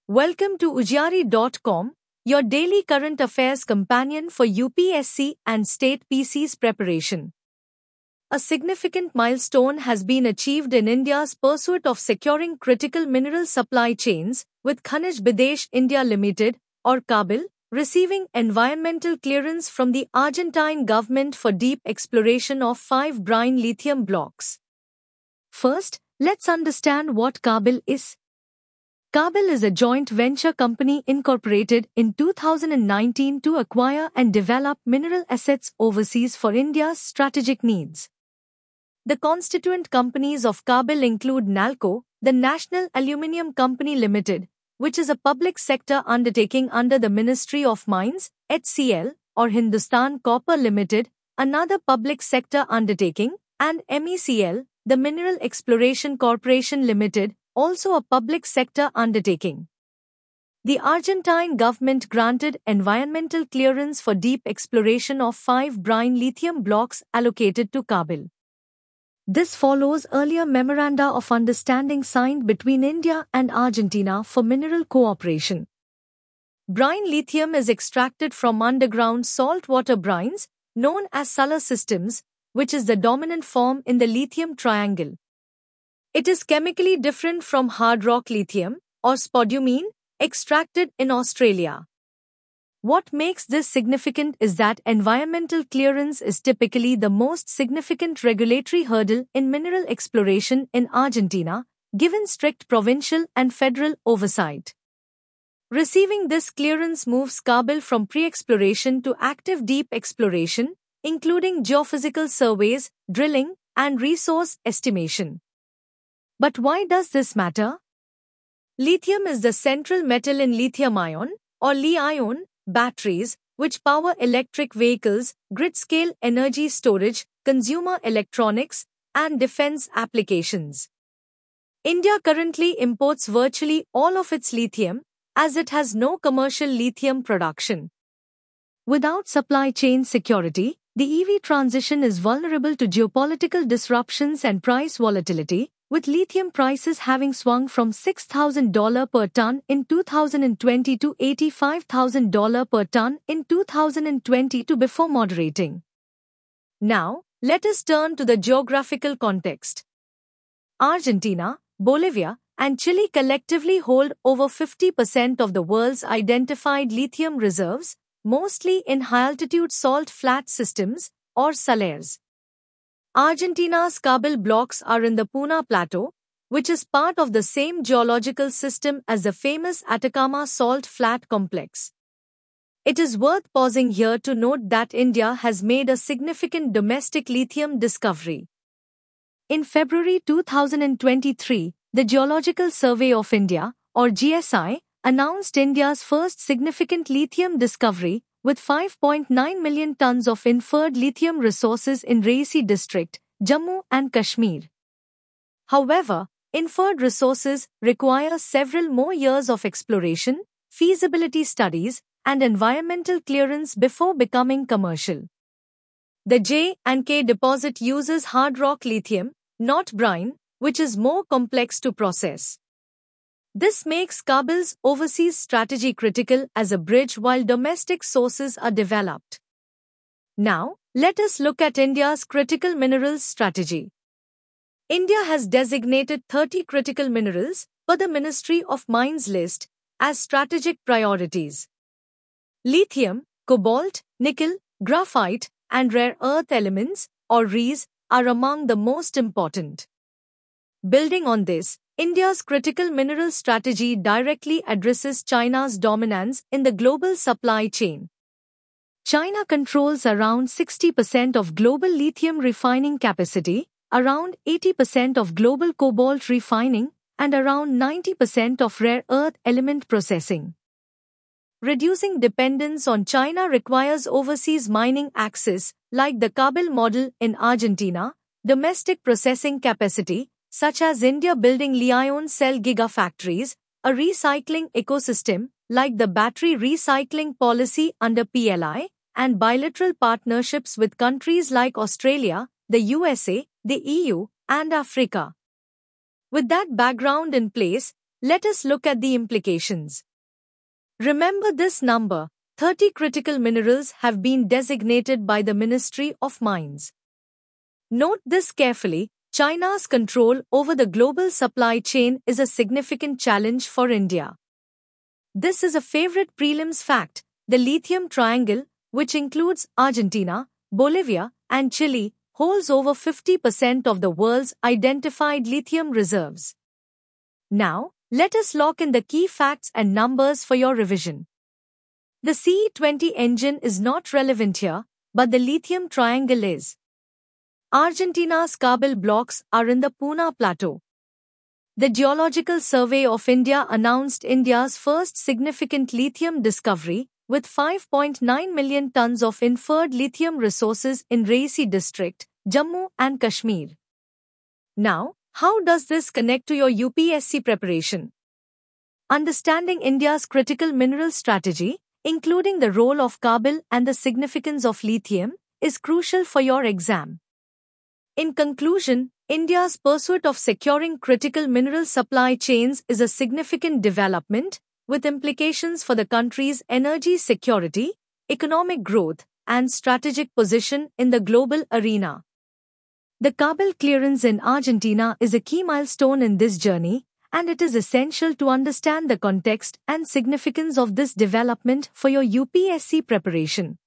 Welcome to Ujari.com, your daily current affairs companion for UPSC and state PC's preparation. A significant milestone has been achieved in India's pursuit of securing critical mineral supply chains, with Khanij Bidesh India Limited, or KABIL, receiving environmental clearance from the Argentine government for deep exploration of 5 brine lithium blocks. First, let's understand what KABIL is. KABIL is a joint venture company incorporated in 2019 to acquire and develop mineral assets overseas for India's strategic needs. The constituent companies of KABIL include NALCO, the National Aluminium Company Limited, which is a public sector undertaking under the Ministry of Mines, HCL, or Hindustan Copper Limited, another public sector undertaking, and MECL, the Mineral Exploration Corporation Limited, also a public sector undertaking. The Argentine government granted environmental clearance for deep exploration of 5 brine lithium blocks allocated to KABIL. This follows earlier memoranda of understanding signed between India and Argentina for mineral cooperation. Brine lithium is extracted from underground saltwater brines, known as Suller systems, which is the dominant form in the lithium triangle. It is chemically different from hard rock lithium, or spodumene, extracted in Australia. What makes this significant is that environmental clearance is typically the most significant regulatory hurdle in mineral exploration in Argentina, given strict provincial and federal oversight. Receiving this clearance moves KABIL from pre-exploration to active deep exploration, including geophysical surveys, drilling, and resource estimation. But why does this matter? Lithium is the central metal in lithium-ion, or Li-ion, batteries, which power electric vehicles, grid-scale energy storage, consumer electronics, and defense applications. India currently imports virtually all of its lithium, as it has no commercial lithium production. Without supply chain security, the EV transition is vulnerable to geopolitical disruptions and price volatility, with lithium prices having swung from $6,000 per ton in 2020 to $85,000 per ton in 2022 before moderating. Now, let us turn to the geographical context. Argentina, Bolivia, and Chile collectively hold over 50% of the world's identified lithium reserves, mostly in high-altitude salt flat systems, or salares. Argentina's KABIL blocks are in the Puna Plateau, which is part of the same geological system as the famous Atacama Salt Flat Complex. It is worth pausing here to note that India has made a significant domestic lithium discovery. In February 2023, the Geological Survey of India, or GSI, announced India's first significant lithium discovery, with 5.9 million tons of inferred lithium resources in Reisi district, Jammu and Kashmir. However, inferred resources require several more years of exploration, feasibility studies, and environmental clearance before becoming commercial. The J&K deposit uses hard rock lithium, not brine, which is more complex to process. This makes KABIL's overseas strategy critical as a bridge while domestic sources are developed. Now, let us look at India's critical minerals strategy. India has designated 30 critical minerals, per the Ministry of Mines list, as strategic priorities. Lithium, cobalt, nickel, graphite, and rare earth elements, or REEs, are among the most important. Building on this, India's critical mineral strategy directly addresses China's dominance in the global supply chain. China controls around 60% of global lithium refining capacity, around 80% of global cobalt refining, and around 90% of rare earth element processing. Reducing dependence on China requires overseas mining access, like the KABIL model in Argentina, domestic processing capacity, such as India building Li-ion cell gigafactories, a recycling ecosystem, like the battery recycling policy under PLI, and bilateral partnerships with countries like Australia, the USA, the EU, and Africa. With that background in place, let us look at the implications. Remember this number: 30 critical minerals have been designated by the Ministry of Mines. Note this carefully: China's control over the global supply chain is a significant challenge for India. This is a favorite prelims fact. The lithium triangle, which includes Argentina, Bolivia, and Chile, holds over 50% of the world's identified lithium reserves. Now, let us lock in the key facts and numbers for your revision. The CE20 engine is not relevant here, but the lithium triangle is. Argentina's Kabel blocks are in the Puna Plateau. The Geological Survey of India announced India's first significant lithium discovery, with 5.9 million tons of inferred lithium resources in Reisi district, Jammu and Kashmir. Now, how does this connect to your UPSC preparation? Understanding India's critical mineral strategy, including the role of Kabel and the significance of lithium, is crucial for your exam. In conclusion, India's pursuit of securing critical mineral supply chains is a significant development, with implications for the country's energy security, economic growth, and strategic position in the global arena. The Kabel clearance in Argentina is a key milestone in this journey, and it is essential to understand the context and significance of this development for your UPSC preparation.